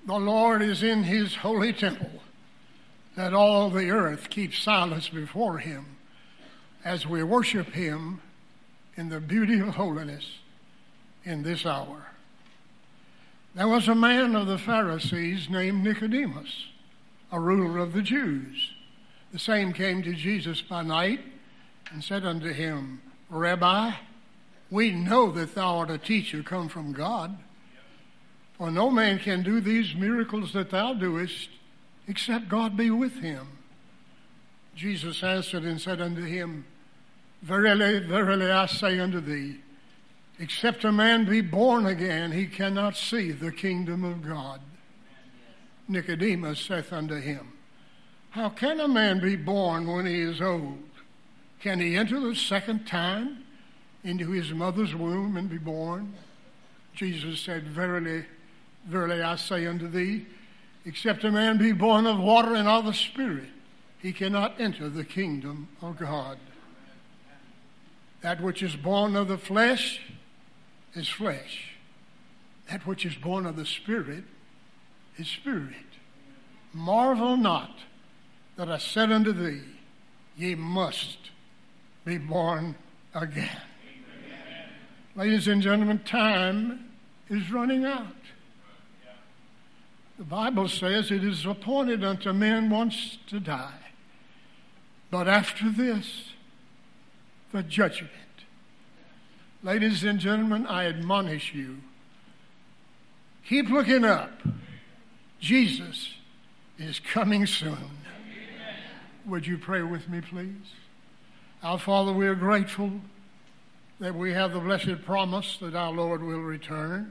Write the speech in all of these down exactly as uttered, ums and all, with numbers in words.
The Lord is in his holy temple. Let all the earth keep silence before him as we worship him in the beauty of holiness in this hour. There was a man of the Pharisees named Nicodemus, a ruler of the Jews. The same came to Jesus by night and said unto him, Rabbi, we know that thou art a teacher come from God. For no man can do these miracles that thou doest, except God be with him. Jesus answered and said unto him, Verily, verily, I say unto thee, except a man be born again, he cannot see the kingdom of God. Nicodemus saith unto him, How can a man be born when he is old? Can he enter the second time into his mother's womb and be born? Jesus said, Verily, verily, I say unto thee, except a man be born of water and of the Spirit, he cannot enter the kingdom of God. That which is born of the flesh is flesh. That which is born of the Spirit is spirit. Marvel not that I said unto thee, ye must be born again. Amen. Ladies and gentlemen, time is running out. The Bible says it is appointed unto men once to die, but after this, the judgment. Ladies and gentlemen, I admonish you, keep looking up. Jesus is coming soon. Amen. Would you pray with me, please? Our Father, we are grateful that we have the blessed promise that our Lord will return.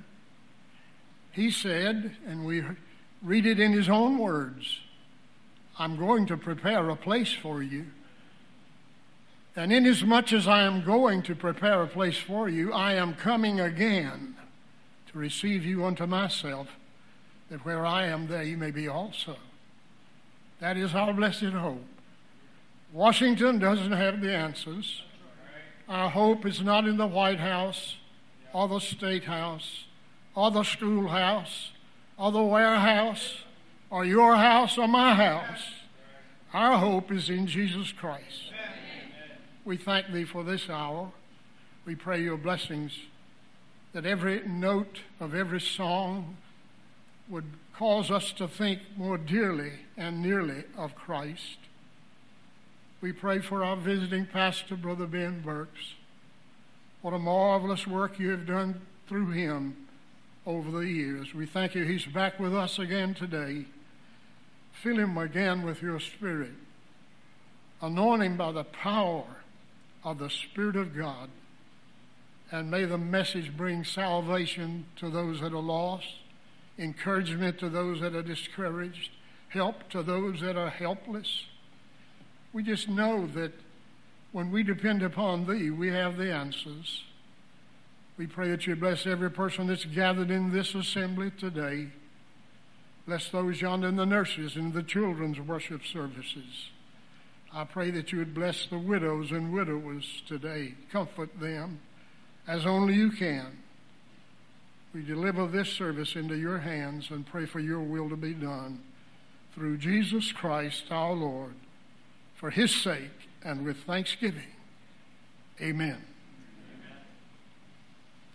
He said, and we read it in his own words, I'm going to prepare a place for you. And inasmuch as I am going to prepare a place for you, I am coming again to receive you unto myself, that where I am, there you may be also. That is our blessed hope. Washington doesn't have the answers. Our hope is not in the White House or the State House or the schoolhouse or the warehouse or your house or my house. Our hope is in Jesus Christ. We thank thee for this hour. We pray your blessings, that every note of every song would cause us to think more dearly and nearly of Christ. We pray for our visiting pastor, Brother Ben Burks. What a marvelous work you have done through him over the years. We thank you he's back with us again today. Fill him again with your Spirit. Anoint him by the power of the Spirit of God. And may the message bring salvation to those that are lost, encouragement to those that are discouraged, help to those that are helpless. We just know that when we depend upon thee, we have the answers. We pray that you bless every person that's gathered in this assembly today. Bless those yonder in the nurses and the children's worship services. I pray that you would bless the widows and widowers today. Comfort them as only you can. We deliver this service into your hands and pray for your will to be done through Jesus Christ our Lord, for his sake and with thanksgiving. Amen.